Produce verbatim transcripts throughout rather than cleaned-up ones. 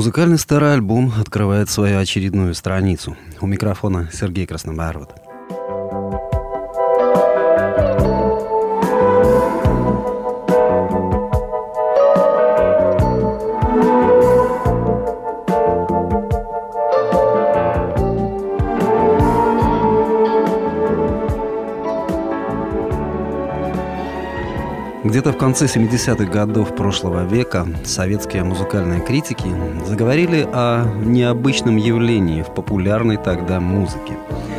Музыкальный старый альбом открывает свою очередную страницу. У микрофона Сергей Краснобород. Где-то в конце семидесятых годов прошлого века советские музыкальные критики заговорили о необычном явлении в популярной тогда музыке.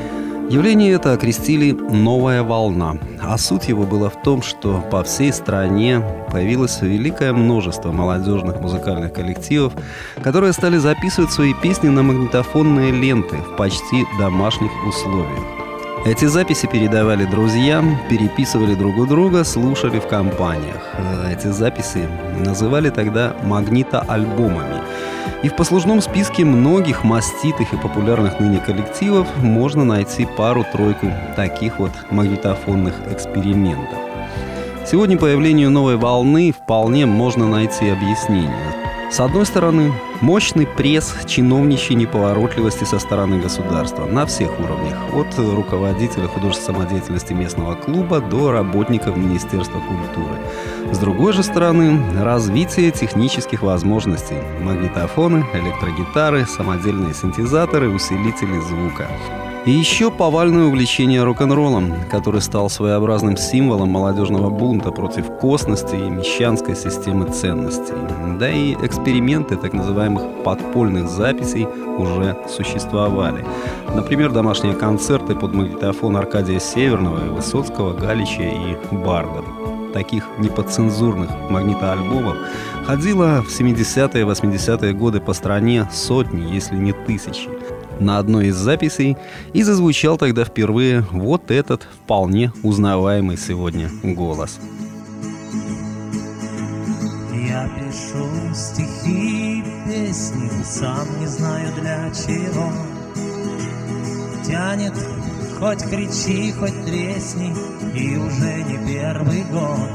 Явление это окрестили «новая волна», а суть его была в том, что по всей стране появилось великое множество молодежных музыкальных коллективов, которые стали записывать свои песни на магнитофонные ленты в почти домашних условиях. Эти записи передавали друзьям, переписывали друг у друга, слушали в компаниях. Эти записи называли тогда магнитоальбомами. И в послужном списке многих маститых и популярных ныне коллективов можно найти пару-тройку таких вот магнитофонных экспериментов. Сегодня появлению новой волны вполне можно найти объяснение. С одной стороны, мощный пресс чиновничьей неповоротливости со стороны государства на всех уровнях, от руководителя художественной самодеятельности местного клуба до работников Министерства культуры. С другой же стороны, развитие технических возможностей: магнитофоны, электрогитары, самодельные синтезаторы, усилители звука. И еще повальное увлечение рок-н-роллом, который стал своеобразным символом молодежного бунта против косности и мещанской системы ценностей. Да и эксперименты так называемых подпольных записей уже существовали. Например, домашние концерты под магнитофон Аркадия Северного, Высоцкого, Галича и Барда. Таких неподцензурных магнитоальбомов ходило в семидесятые и восьмидесятые годы по стране сотни, если не тысячи. На одной из записей и зазвучал тогда впервые вот этот вполне узнаваемый сегодня голос. Я пишу стихи, песни, сам не знаю для чего. Тянет, хоть кричи, хоть тресни, и уже не первый год.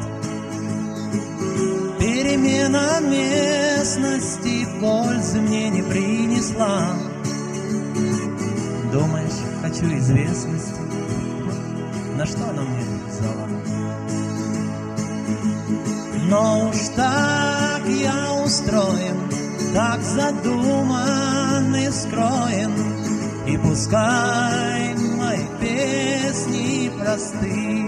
Перемена местности пользы мне не принесла. Думаешь, хочу известности, на что она мне взяла? Но уж так я устроен, так задуман и скроен, и пускай мои песни просты,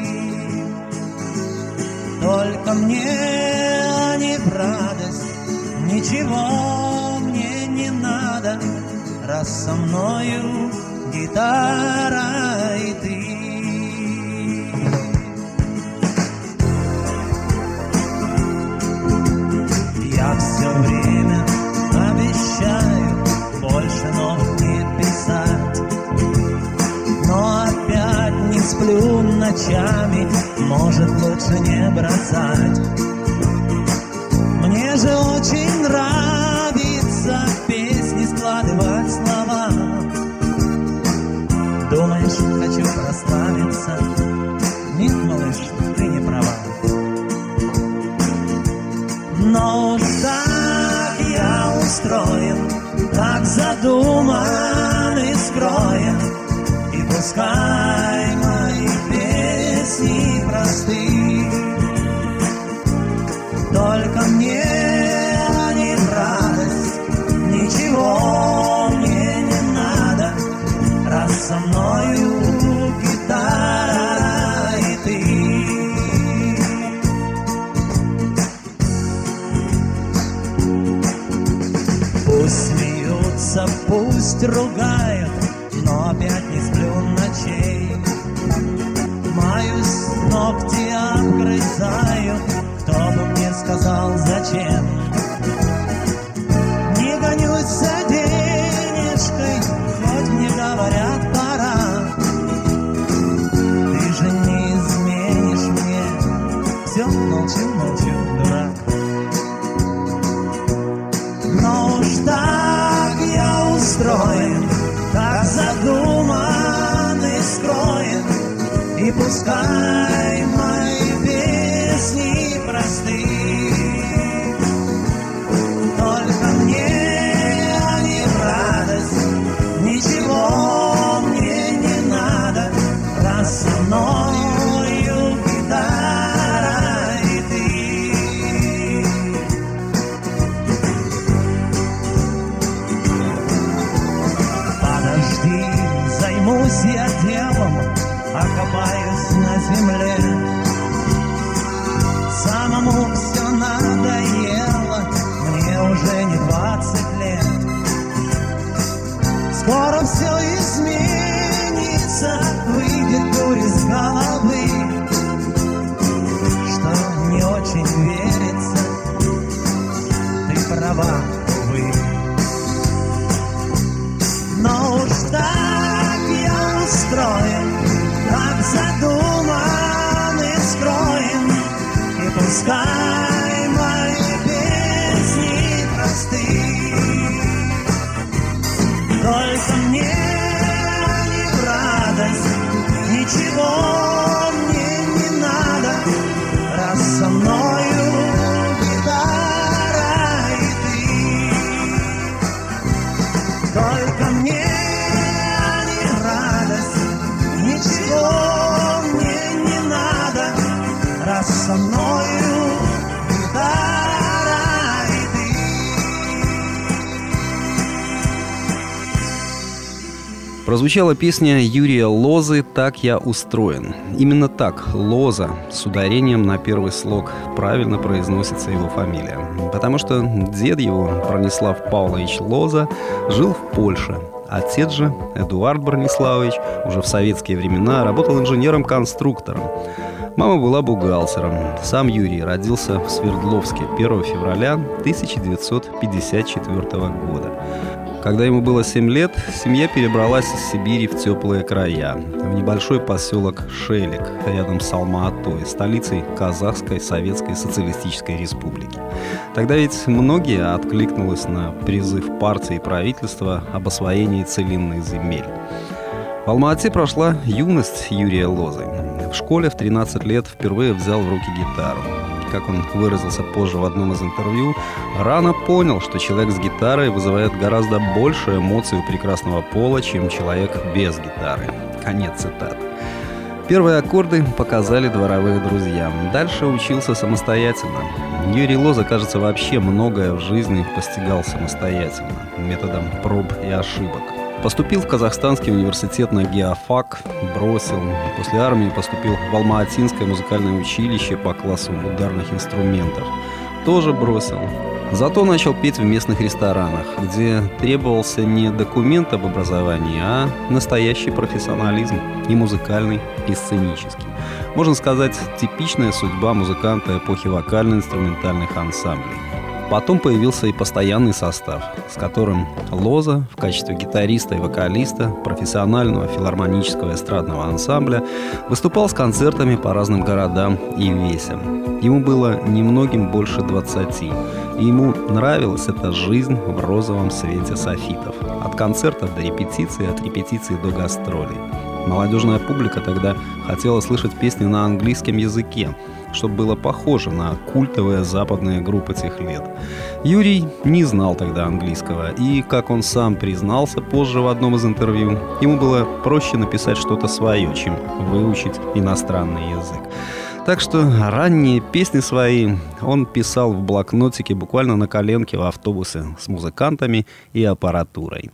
только мне они в радость, ничего мне не надо, раз со мною гитара и ты. Я все время обещаю больше нот не писать, но опять не сплю ночами, может лучше не бросать. Мне же очень нравится песни складывать слова. Думаешь, хочу прославиться? Нет, малыш, ты не права. Но уж так я устроен, так задуман и скроен, и пускай мои песни просты, только мне они в радость, ничего мне не надо, раз со мною гитара и ты. Пусть смеются, пусть ругают, но опять не сплю ночей. Маюсь, ногти обгрызаю, кто бы мне сказал зачем. Не гонюсь за денежкой, хоть мне говорят пора. Ты же не изменишь мне, все молчу, молчу, дурак. Но уж так я устроен, так задуман и скроен, и пускай мои песни просты, подожди, займусь я делом, окопаюсь на земле. Самому все надоело, мне уже не двадцать лет. Скоро все изменится, выйдет дурь из головы, что не очень верится, ты права, увы. Но уж так я устроен, так задуман и скроен, и пускай мои песни просты, только мне не в радость, ничего мне не надо, раз со мною гитара и ты. Только мне не в радость, ничего мне не надо, раз со мною гитара и ты. Прозвучала песня Юрия Лозы «Так я устроен». Именно так Лоза с ударением на первый слог правильно произносится его фамилия. Потому что дед его, Бронислав Павлович Лоза, жил в Польше. Отец же, Эдуард Брониславович, уже в советские времена работал инженером-конструктором. Мама была бухгалтером. Сам Юрий родился в Свердловске первого февраля тысяча девятьсот пятьдесят четвёртого года. Когда ему было семь лет, семья перебралась из Сибири в теплые края, в небольшой поселок Шелек, рядом с Алма-Атой, столицей Казахской Советской Социалистической Республики. Тогда ведь многие откликнулись на призыв партии и правительства об освоении целинных земель. В Алма-Ате прошла юность Юрия Лозы. В школе в тринадцать лет впервые взял в руки гитару. Как он выразился позже в одном из интервью, рано понял, что человек с гитарой вызывает гораздо больше эмоций у прекрасного пола, чем человек без гитары. Конец цитаты. Первые аккорды показали дворовые друзья. Дальше учился самостоятельно. Юрий Лоза, кажется, вообще многое в жизни постигал самостоятельно, методом проб и ошибок. Поступил в Казахстанский университет на геофак, бросил. После армии поступил в Алма-Атинское музыкальное училище по классу ударных инструментов. Тоже бросил. Зато начал петь в местных ресторанах, где требовался не документ об образовании, а настоящий профессионализм, и музыкальный, и сценический. Можно сказать, типичная судьба музыканта эпохи вокально-инструментальных ансамблей. Потом появился и постоянный состав, с которым Лоза в качестве гитариста и вокалиста профессионального филармонического эстрадного ансамбля выступал с концертами по разным городам и весям. Ему было немногим больше двадцати, и ему нравилась эта жизнь в розовом свете софитов. От концертов до репетиции, от репетиции до гастролей. Молодежная публика тогда хотела слышать песни на английском языке, чтобы было похоже на культовые западные группы тех лет. Юрий не знал тогда английского, и, как он сам признался позже в одном из интервью, ему было проще написать что-то свое, чем выучить иностранный язык. Так что ранние песни свои он писал в блокнотике буквально на коленке в автобусе с музыкантами и аппаратурой.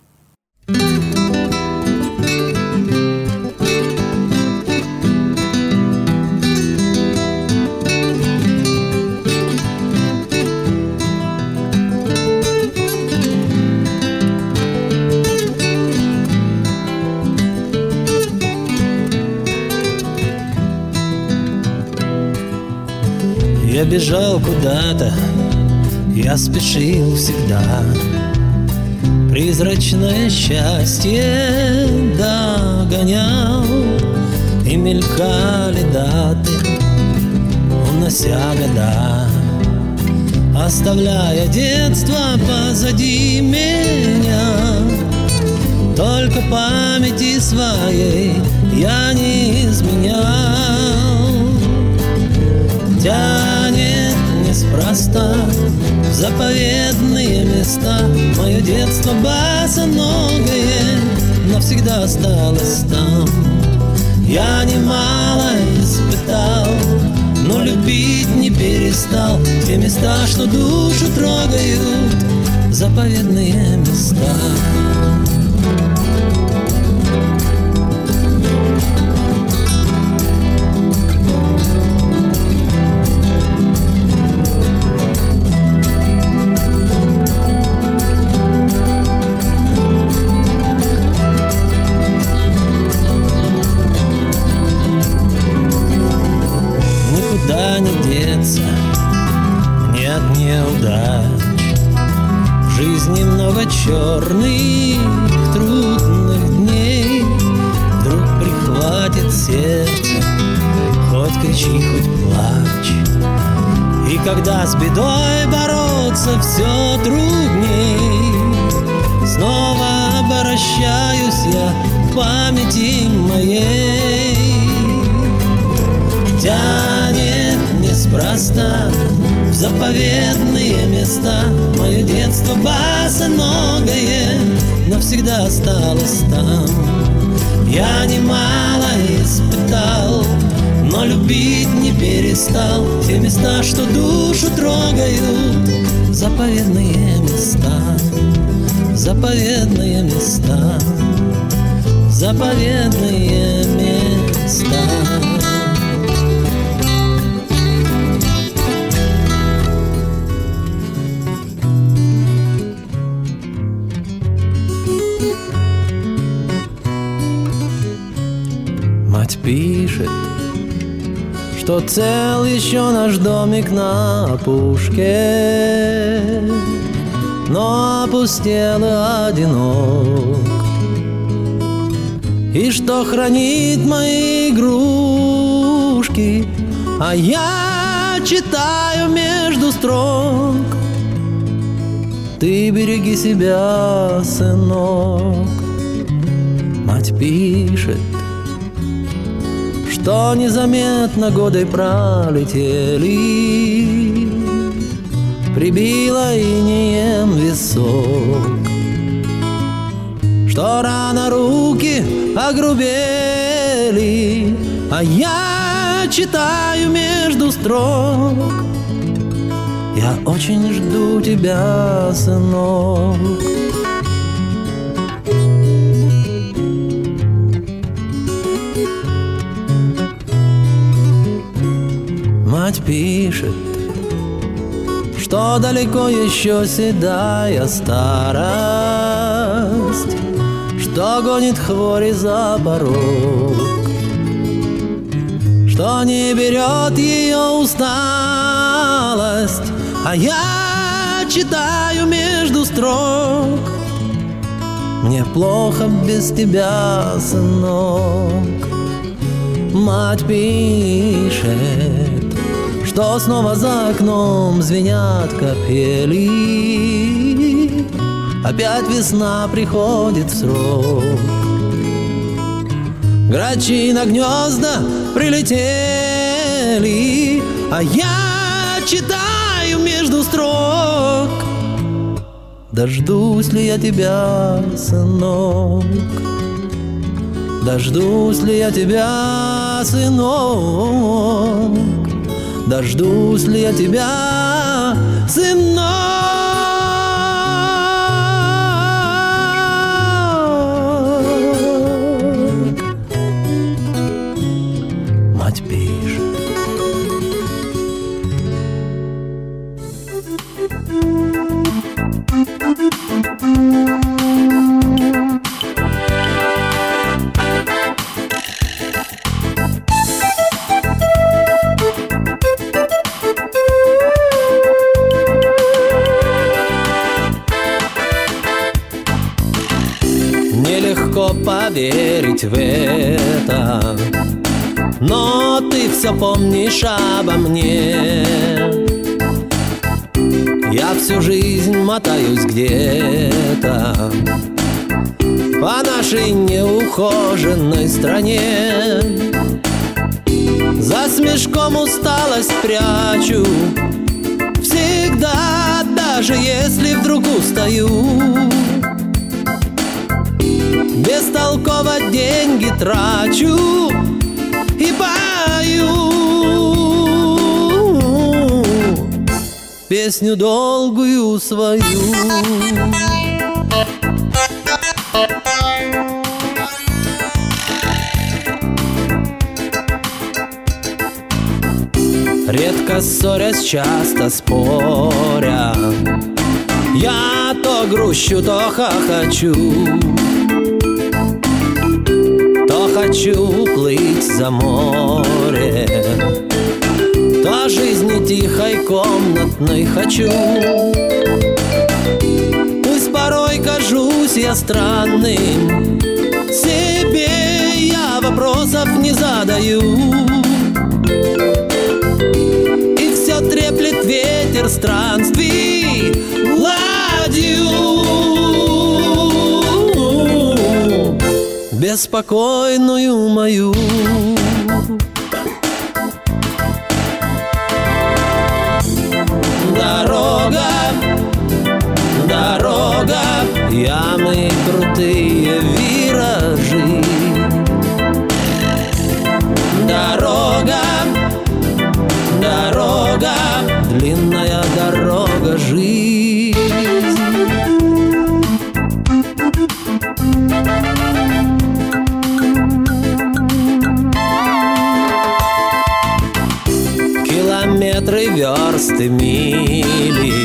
Я бежал куда-то, я спешил всегда. Призрачное счастье догонял, и мелькали даты, унося года, оставляя детство позади меня. Только памяти своей я не изменял. Тянет неспроста в заповедные места. Мое детство босоногое навсегда осталось там. Я немало испытал, но любить не перестал. Те места, что душу трогают, заповедные места. сердце, хоть кричи, хоть плачь. И когда с бедой бороться все трудней, снова обращаюсь я к памяти моей. Тянет неспроста в заповедные места. Мое детство босоногое навсегда осталось там. Я немало испытал, но любить не перестал. Те места, что душу трогают, заповедные места, заповедные места, заповедные места. Мать пишет, что цел еще наш домик на опушке, но опустел и одинок, и что хранит мои игрушки, а я читаю между строк: ты береги себя, сынок. Мать пишет, что незаметно годы пролетели, прибило инеем висок, что рано руки огрубели, а я читаю между строк: я очень жду тебя, сынок. Мать пишет, что далеко еще седая старость, что гонит хвори за порог, что не берет ее усталость, а я читаю между строк: мне плохо без тебя, сынок. Мать пишет, что снова за окном звенят капели, опять весна приходит в срок. Грачи на гнезда прилетели, а я читаю между строк: дождусь ли я тебя, сынок? Дождусь ли я тебя, сынок? Дождусь ли я тебя, сынок? Мать пишет. Нелегко поверить в это, но ты все помнишь обо мне. Я всю жизнь мотаюсь где-то по нашей неухоженной стране. За смешком усталость прячу всегда, даже если вдруг устаю. Бестолково деньги трачу и пою песню долгую свою. Редко ссорясь, часто споря, я то грущу, то хохочу, то хочу плыть за море, то жизни тихой комнатной хочу. Пусть порой кажусь я странным, себе я вопросов не задаю. И все треплет ветер странствий ладью беспокойную мою. Дорога, дорога, ямы, крутые виражи. Дорога, дорога, длинная дорога жизнь. Километры, версты, мили,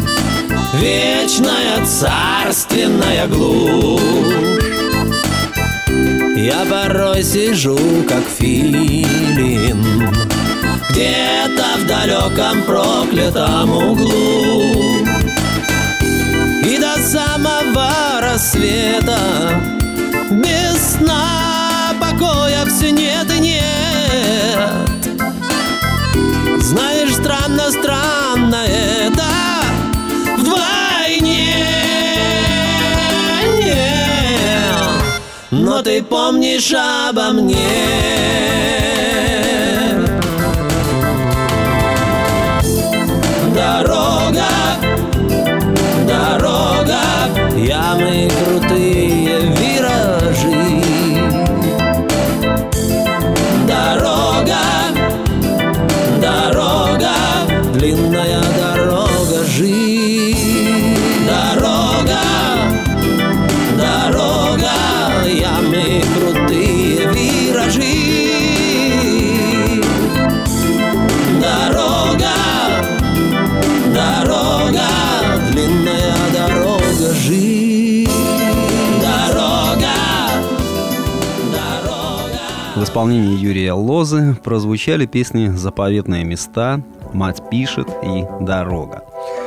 вечная царственная глушь. Я порой сижу, как филин, где-то в далеком проклятом углу. И до самого рассвета без сна покоя все нет и нет. Знаешь, странно, странно это вдвойне. Но ты помнишь обо мне. Дорога, дорога, ямы, крутые виражи. Дорога, дорога, длинная дорога жизнь. Дорога, дорога, ямы, крутые виражи. Дорога, дорога, длинная дорога жизнь. Дорога, дорога. В исполнении Юрия Лозы прозвучали песни «Заповедные места», «Мать пишет» и «Дорога».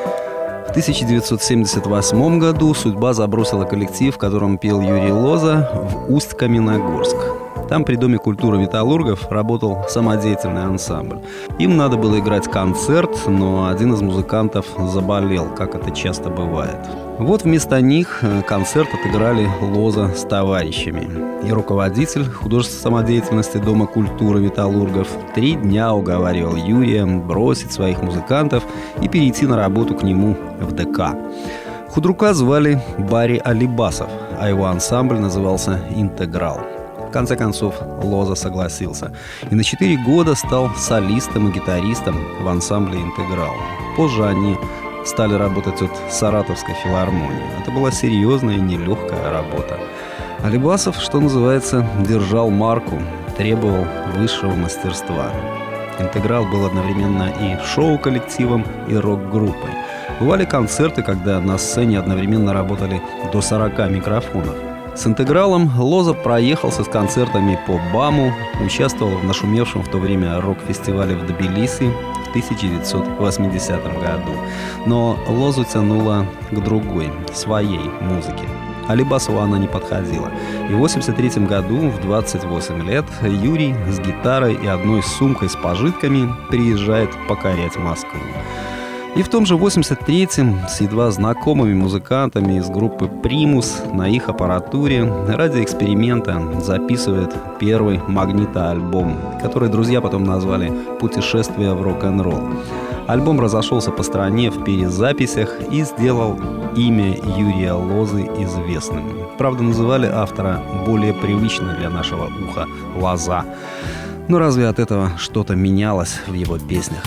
В тысяча девятьсот семьдесят восьмом году судьба забросила коллектив, в котором пел Юрий Лоза, в Усть-Каменогорск. Там при Доме культуры металлургов работал самодеятельный ансамбль. Им надо было играть концерт, но один из музыкантов заболел, как это часто бывает. Вот вместо них концерт отыграли Лоза с товарищами. И руководитель художественной самодеятельности Дома культуры металлургов три дня уговаривал Юрия бросить своих музыкантов и перейти на работу к нему в ДК. Худрука звали Барри Алибасов, а его ансамбль назывался «Интеграл». В конце концов, Лоза согласился и на четыре года стал солистом и гитаристом в ансамбле «Интеграл». Позже они стали работать от Саратовской филармонии. Это была серьезная и нелегкая работа. Алибасов, что называется, держал марку, требовал высшего мастерства. «Интеграл» был одновременно и шоу-коллективом, и рок-группой. Бывали концерты, когда на сцене одновременно работали до сорока микрофонов. С «Интегралом» Лоза проехался с концертами по БАМу, участвовал в нашумевшем в то время рок-фестивале в Тбилиси в тысяча девятьсот восьмидесятом году. Но Лозу тянуло к другой, своей музыке. Алибасову она не подходила. И в восемьдесят третьем году, в двадцать восемь лет, Юрий с гитарой и одной сумкой с пожитками приезжает покорять Москву. И в том же восемьдесят третьем с едва знакомыми музыкантами из группы «Примус» на их аппаратуре ради эксперимента записывает первый магнитоальбом, который друзья потом назвали «Путешествие в рок-н-ролл». Альбом разошелся по стране в перезаписях и сделал имя Юрия Лозы известным. Правда, называли автора более привычно для нашего уха «Лоза». Но разве от этого что-то менялось в его песнях?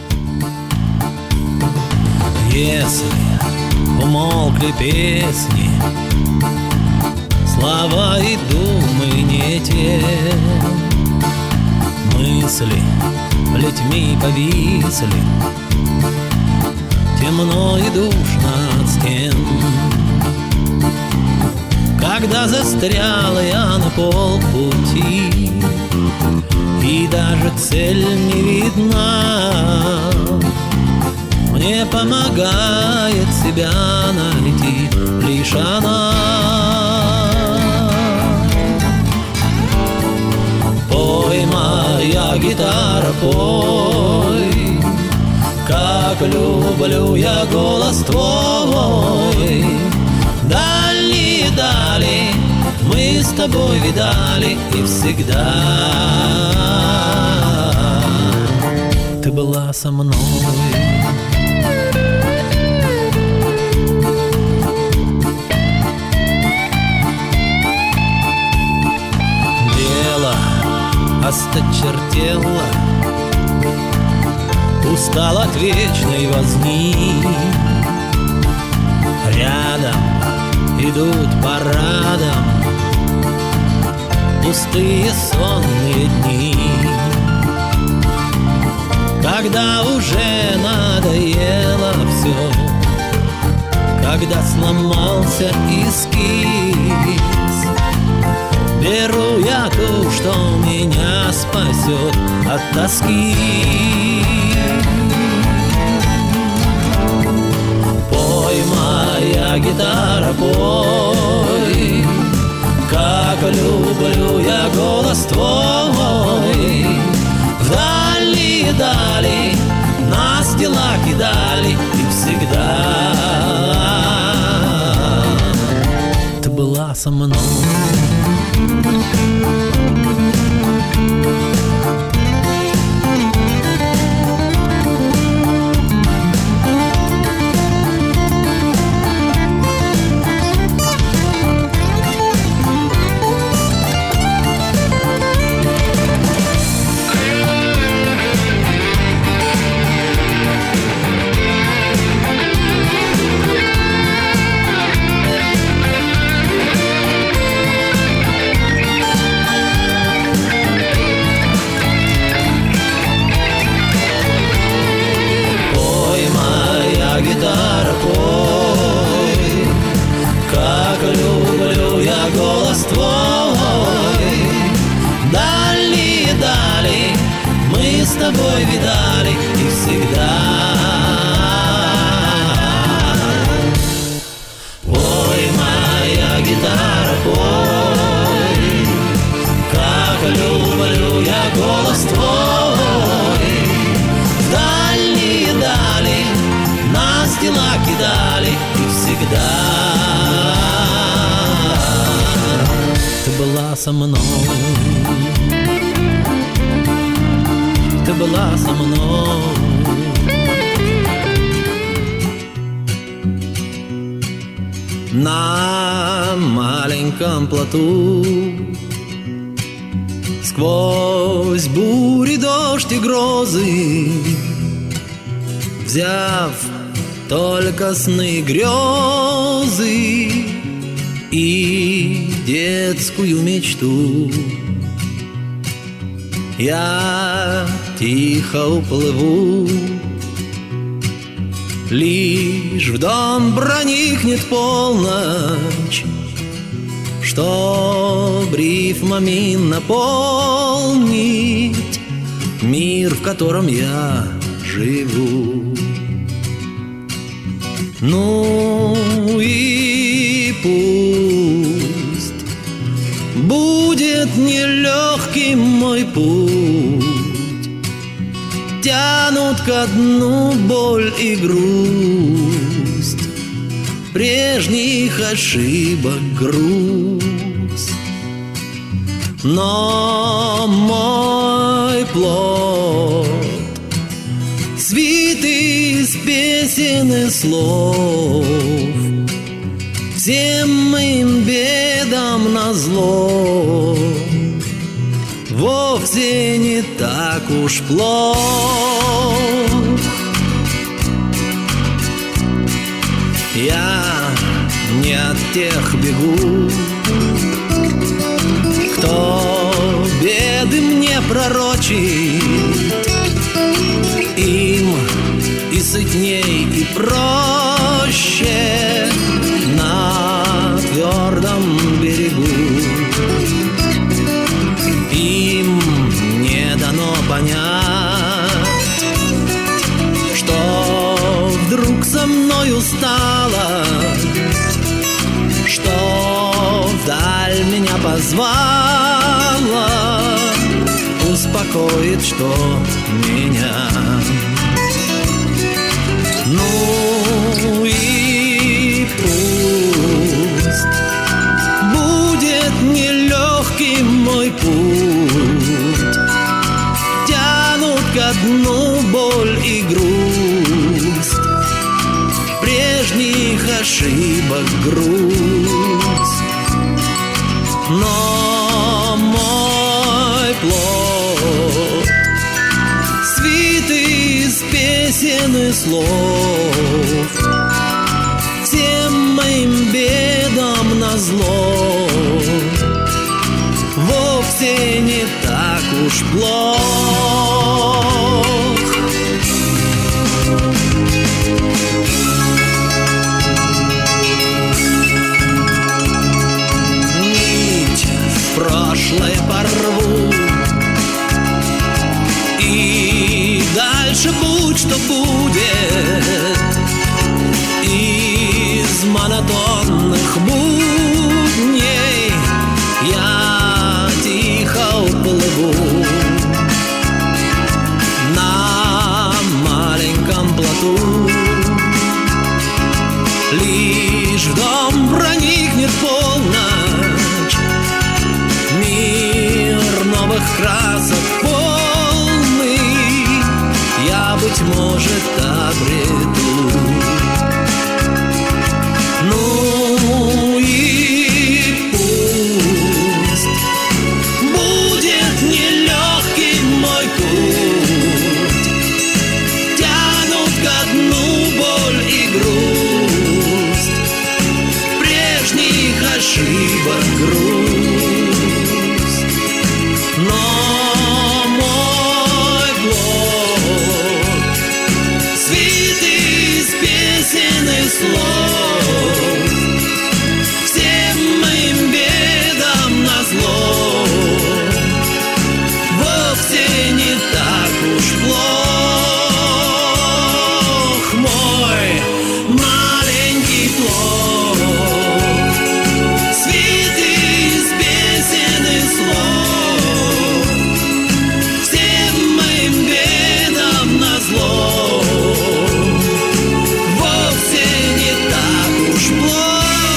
Если умолкли песни, слова и думы не те, мысли плетьми повисли, темно и душно от стен. Когда застрял я на полпути, и даже цель не видна, мне помогает себя найти лишь она. гитара, пой, как люблю я голос твой. Дальние дали мы с тобой видали, и всегда ты была со мной. Дело осточертело, устал от вечной возни. Рядом идут парадом пустые сонные дни, когда уже надоело все, когда сломался эскиз. Беру я ту, что меня спасет от тоски. Пой, моя гитара, пой, как люблю я голос твой. В дальние дали нас дела кидали, и всегда ты была со мной. Гитара, пой, как люблю я голос твой. Дальние дали мы с тобой видали, и всегда. Пой, моя гитара, пой, как люблю я голос твой. Дальние дали нас дела кидали, и всегда ты была со мной. Ты была со мной. На маленьком плоту сквозь бури, дождь и грозы, взяв только сны, грезы и детскую мечту, я тихо уплыву. Лишь в дом проникнет полночь, чтоб рифмами наполнить мир, в котором я живу. Ну и пусть будет нелегким мой путь, тянут ко дну боль и грусть, прежних ошибок груз. Но мой плод свит из песен и слов, всем моим бедам назло, вовсе не так уж плох. Я не от тех бегу, кто беды мне пророчит. Им и сытней, и проще на твердом берегу. Им не дано понять, что вдруг со мною стало, что вдаль меня позвала. успокоит, что меня. Ну и пусть будет нелегким мой путь, тянут ко дну боль и грусть, прежних ошибок грусть. Но мой плод свитый из песен и слов, всем моим бедам назло, вовсе не так уж плох. Нить в прошлое порву, и дальше будь что будет. Из монотонных будней я тихо уплыву на маленьком плоту. Лишь в дом проникнет полночь, мир новых красок полный, я, быть может, обрету. Ну и пусть будет нелегким мой путь, тянут ко дну боль и грусть, прежних ошибок грусть. Но мой плод свитый из песен и слов, всем моим бедам назло, вовсе не так уж плох. Мой маленький плод свитый из песен и слов, всем моим бедам назло, вовсе не так уж плохо.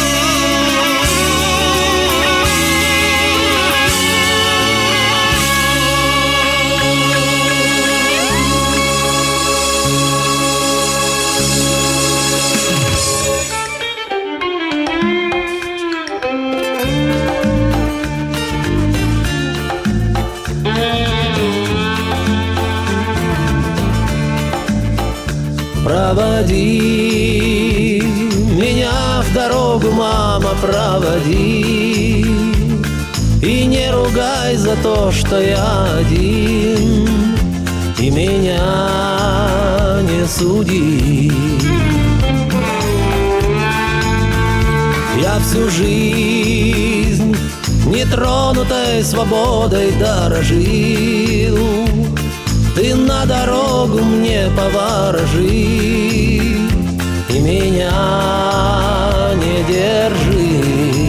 Проводи меня в дорогу, мама, проводи, и не ругай за то, что я один, и меня не суди. Я всю жизнь нетронутой свободой дорожил, ты на дорогу мне поворожи и меня не держи.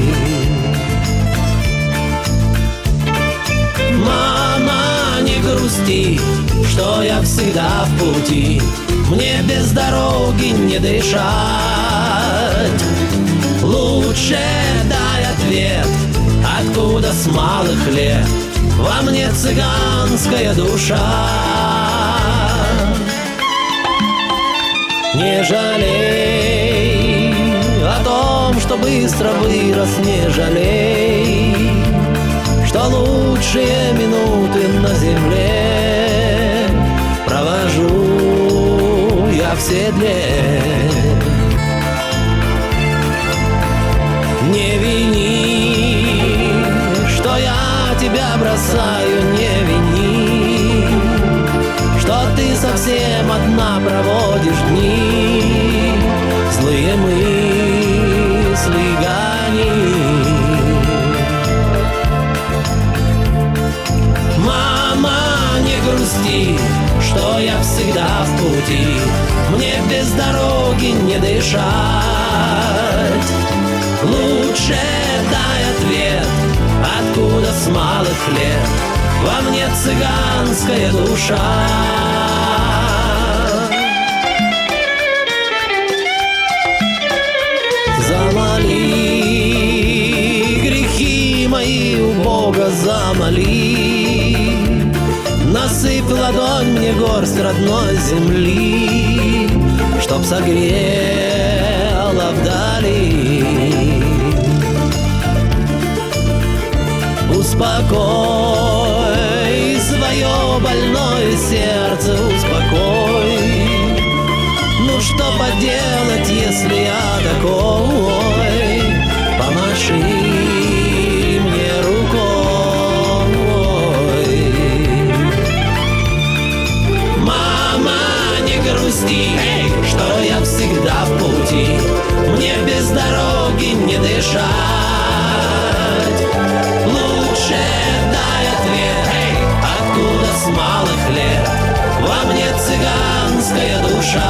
Мама, не грусти, что я всегда в пути, мне без дороги не дышать. Лучше дай ответ, откуда с малых лет во мне цыганская душа. Не жалей о том, что быстро вырос, не жалей, что лучшие минуты на земле провожу я в седле. Не вини, что я тебя бросаю, не вини, что ты совсем одна проводишь дни, злые мысли гони. Мама, не грусти, что я всегда в пути, мне без дороги не дышать. Лучше дай ответ, откуда с малых лет во мне цыганская душа. Замоли, грехи мои у Бога замоли, насыпь в ладонь мне горсть родной земли, чтоб согрела вдали. Успокой свое больное сердце, успокой. Ну что поделать, если я такой? Помаши мне рукой. Мама, не грусти, эй, что я всегда в пути, мне без дороги не дышать. Лучше дай ответ, эй, откуда с малых лет во мне цыганская душа.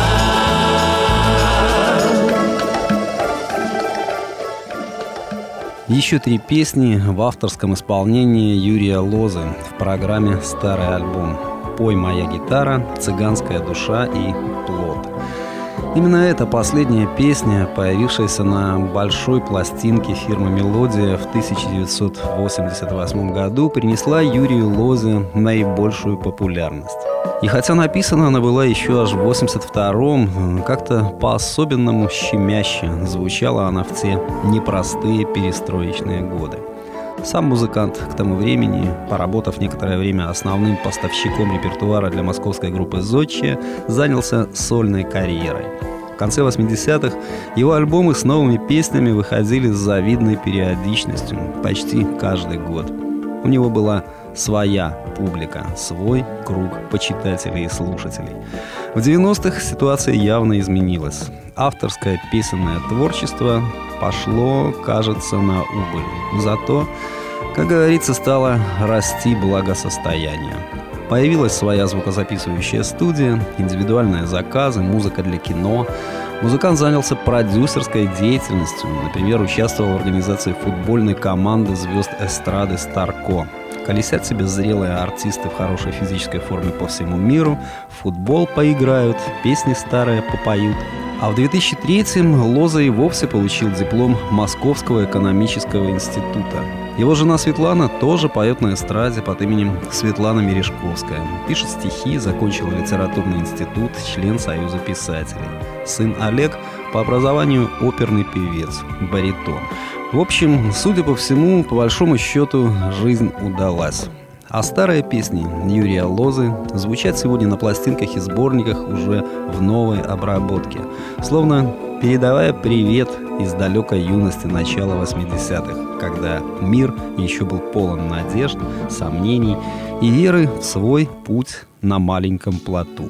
Еще три песни в авторском исполнении Юрия Лозы в программе «Старый альбом». «Пой, моя гитара», «Цыганская душа» и «Плод». Именно эта последняя песня, появившаяся на большой пластинке фирмы «Мелодия» в тысяча девятьсот восемьдесят восьмом году, принесла Юрию Лозе наибольшую популярность. И хотя написана она была еще аж в восемьдесят втором, как-то по-особенному щемяще звучала она в те непростые перестроечные годы. Сам музыкант к тому времени, поработав некоторое время основным поставщиком репертуара для московской группы «Зодчие», занялся сольной карьерой. В конце восьмидесятых его альбомы с новыми песнями выходили с завидной периодичностью, почти каждый год. У него была своя публика, свой круг почитателей и слушателей. В девяностых ситуация явно изменилась. Авторское песенное творчество пошло, кажется, на убыль. Зато, как говорится, стало расти благосостояние. Появилась своя звукозаписывающая студия, индивидуальные заказы, музыка для кино. Музыкант занялся продюсерской деятельностью. Например, участвовал в организации футбольной команды звезд эстрады «Старко». Колесят себе зрелые артисты в хорошей физической форме по всему миру, в футбол поиграют, песни старые попоют. А в две тысячи третьем Лоза и вовсе получил диплом Московского экономического института. Его жена Светлана тоже поет на эстраде под именем Светлана Мережковская. Пишет стихи, закончила литературный институт, член Союза писателей. Сын Олег по образованию оперный певец, баритон. В общем, судя по всему, по большому счету, жизнь удалась. А старые песни Юрия Лозы звучат сегодня на пластинках и сборниках уже в новой обработке, словно передавая привет из далекой юности начала восьмидесятых, когда мир еще был полон надежд, сомнений и веры в свой путь на маленьком плоту.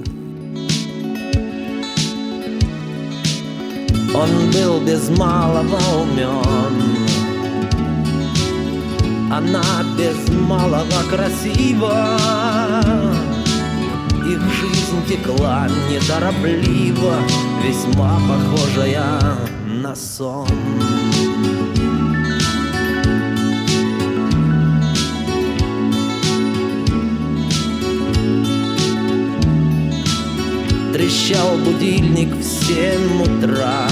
Он был без малого умен, она без малого красива. Их жизнь текла неторопливо, весьма похожая на сон. Трещал будильник в семь утра,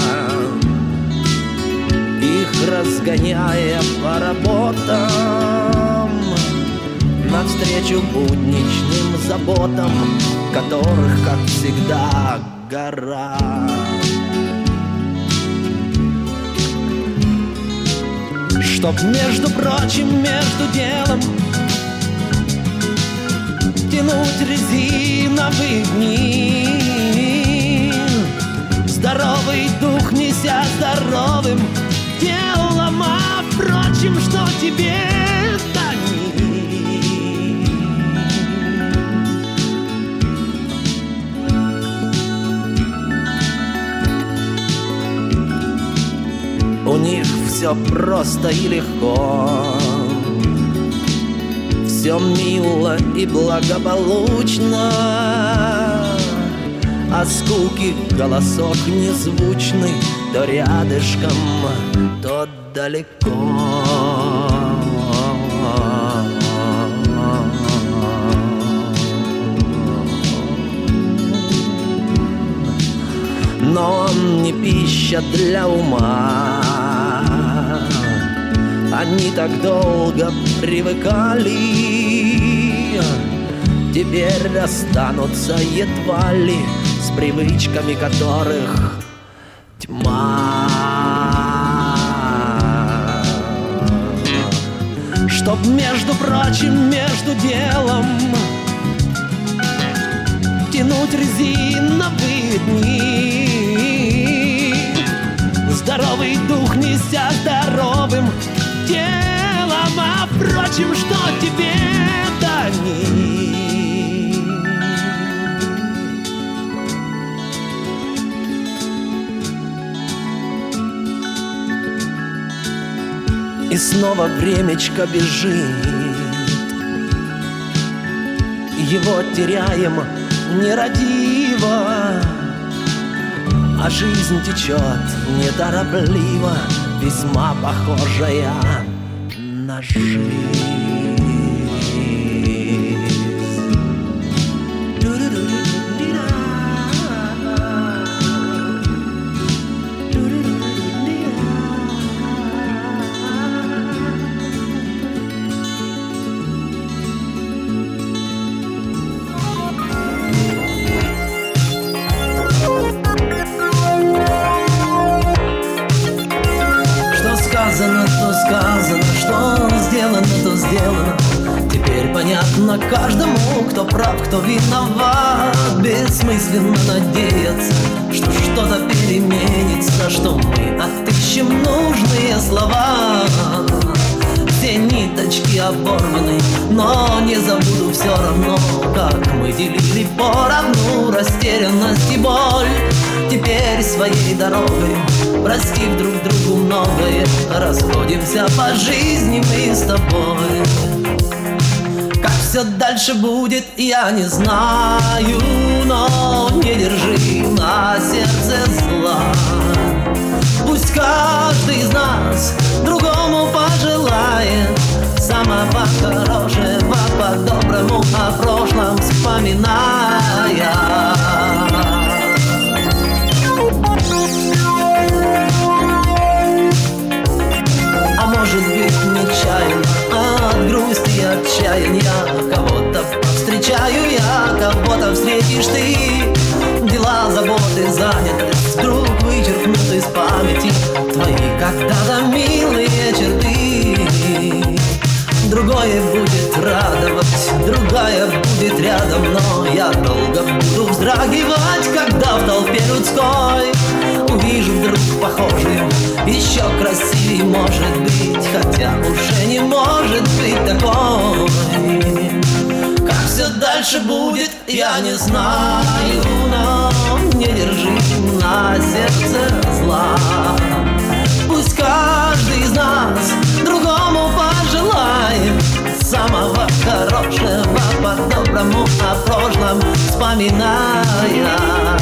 их разгоняя по работам, навстречу будничным заботам, которых, как всегда, гора. Чтоб, между прочим, между делом тянуть резиновые дни, здоровый дух неся здоровым телом, а впрочем, что тебе до них? У них все просто и легко, все мило и благополучно, а скуки голосок незвучный, то рядышком, то далеко. пища для ума. Они так долго привыкали, теперь расстанутся едва ли с привычками, которых тьма. Чтоб, между прочим, между делом тянуть резиновые дни, здоровый дух неся здоровым телом, а впрочем, что тебе до них? И снова времечко бежит, его теряем нерадиво, а жизнь течет неторопливо, весьма похожая на жизнь. Понятно каждому, кто прав, кто виноват. Бессмысленно надеяться, что что-то переменится, что мы отыщем нужные слова. Все ниточки оборваны, но не забуду все равно, как мы делили поровну растерянность и боль. Теперь своей дорогой, простив друг другу многое, расходимся по жизни мы с тобой. Все дальше будет, я не знаю, но не держи на сердце зла. Пусть каждый из нас другому пожелает самого хорошего, по-доброму о прошлом вспоминая. А может быть, нечаянно от грусти и отчаяния кого-то встречаю я, кого-то встретишь ты. Дела, заботы, занятость вдруг вычеркнут из памяти твои когда-то милые черты. Другое будет радовать, другая будет рядом, но я долго буду вздрагивать, когда в толпе людской увижу вдруг похожую, еще красивее может быть, хотя уже не может быть такой. Как все дальше будет, я не знаю, но не держи на сердце зла. Пусть каждый из нас другому пожелает самого хорошего, по-доброму о прошлом вспоминая.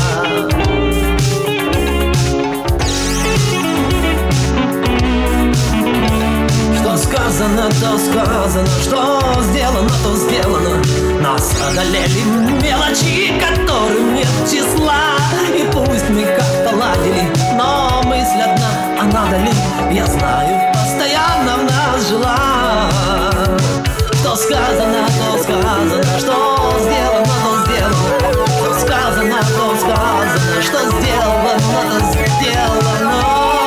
Что сказано, то сказано, что сделано, то сделано. Нас одолели мелочи, которым нет числа. И пусть мы как-то ладили, но мысль одна, а надо ли, я знаю, постоянно в нас жила. Что сказано, то сказано, что сделано, то сделано. Что сказано, то сказано, что сделано, то сделано.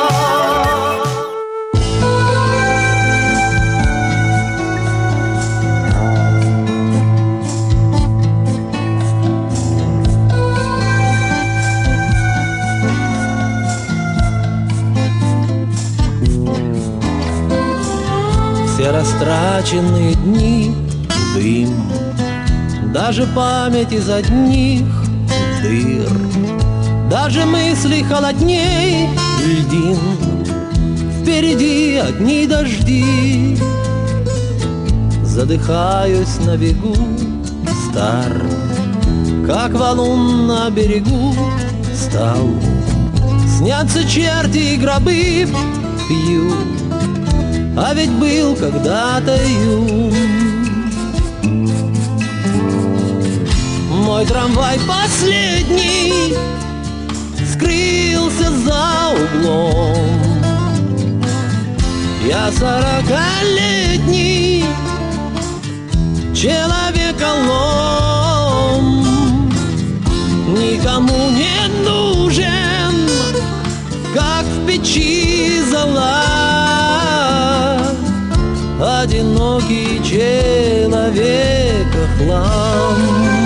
Все растраченные дни — дым, даже память из одних дыр, даже мысли холодней льдин. Впереди одни дожди, задыхаюсь на бегу, стар, как валун на берегу стал. Снятся черти и гробы, пью, а ведь был когда-то юн. Мой трамвай последний скрылся за углом. Я сорокалетний человеколом, никому не нужен, как в печи зола, одинокий человекохлам.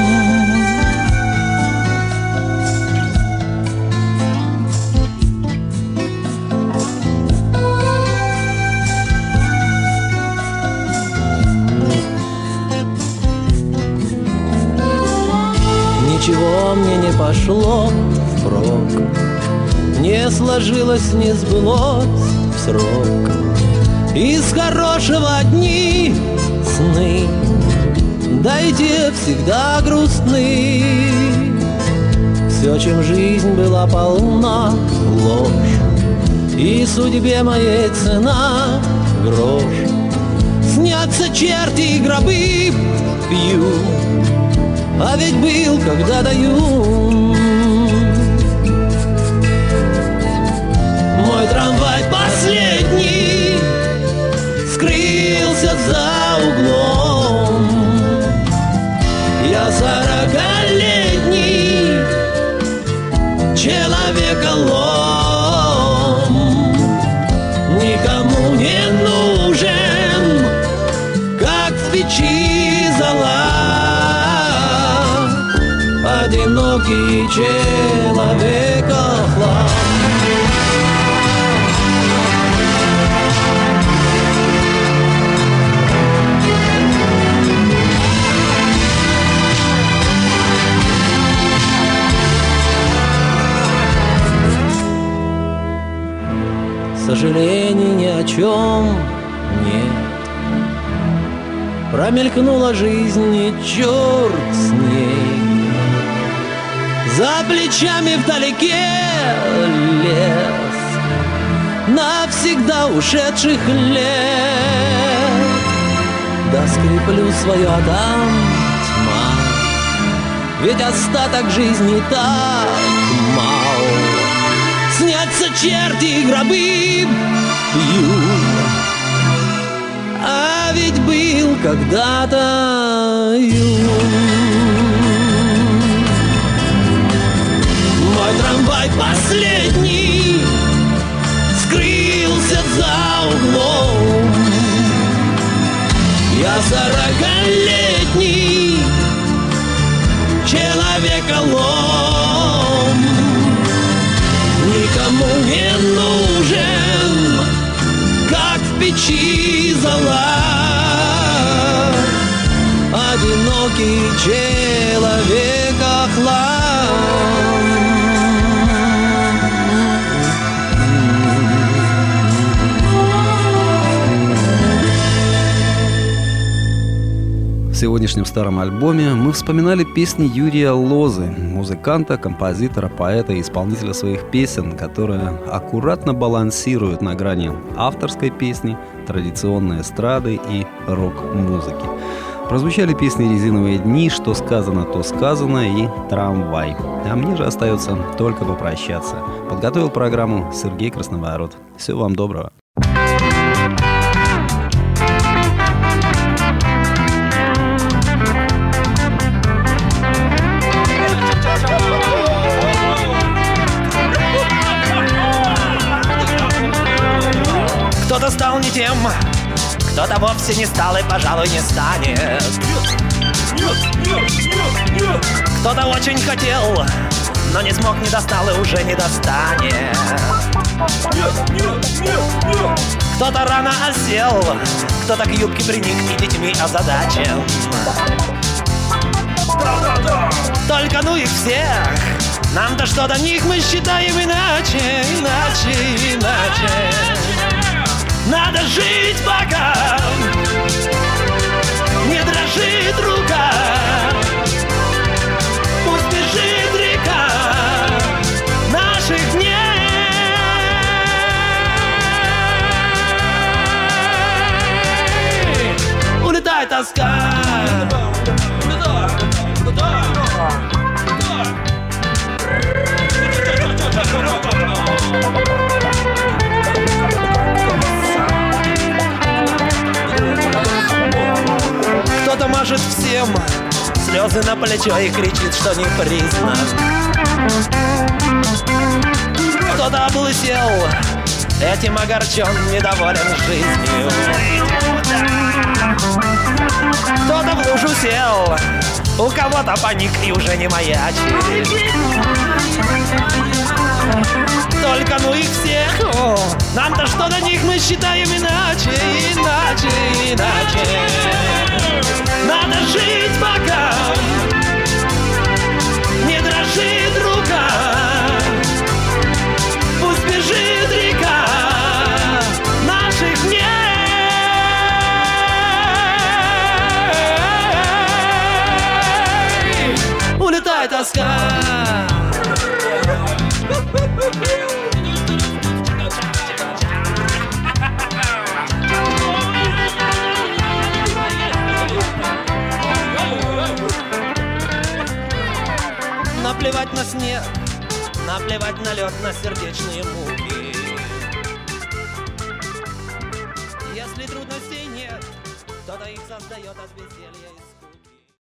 Ничего мне не пошло впрок, не сложилось, не сбылось в срок. Из хорошего одни сны, да и те всегда грустны. Все, чем жизнь была полна, ложь, и судьбе моей цена грош. Снятся черти и гробы пьют, а ведь был когда-то юн. Мой трамвай последний скрылся за углом. Я сорокалетний человеколом, никому не нужен, как в печи зола, одинокий человекохлам. Сожалений ни о чем нет, промелькнула жизнь, и черт с ней. За плечами вдалеке лес навсегда ушедших лет. Да скреплю свое, отдам тьма, ведь остаток жизни так мал. Снятся черти и гробы пьют, а ведь был когда-то юн. Мой трамвай последний скрылся за углом. Я сорокалетний человеколом, никому не нужен, как в печи зола, одинокий человекохлам. В сегодняшнем старом альбоме мы вспоминали песни Юрия Лозы, музыканта, композитора, поэта и исполнителя своих песен, которые аккуратно балансируют на грани авторской песни, традиционной эстрады и рок-музыки. Прозвучали песни «Резиновые дни», «Что сказано, то сказано» и «Трамвай». А мне же остается только попрощаться. Подготовил программу Сергей Красноворот. Всего вам доброго. Кто-то стал не тем, кто-то вовсе не стал и, пожалуй, не станет. Кто-то очень хотел, но не смог, не достал и уже не достанет. Кто-то рано осел, кто-то к юбке приник и детьми озадачен. Только ну их всех, нам-то что до них, мы считаем иначе, иначе, иначе. Надо жить пока не дрожит рука, пусть бежит река наших дней. Улетай тоска, улетай, улетай. Кто-то машет всем, слезы на плечо и кричит, что не признан. Кто-то облысел, этим огорчен, недоволен жизнью. Кто-то в лужу сел, у кого-то паник и уже не маячит. Только ну их всех, нам-то что до них, мы считаем иначе, иначе, иначе. Надо жить пока не дрожит рука, пусть бежит река наших дней. Улетает тоска. Наплевать на снег, наплевать на лед, на сердечные муки. Если трудностей нет, кто-то их создает от безделья.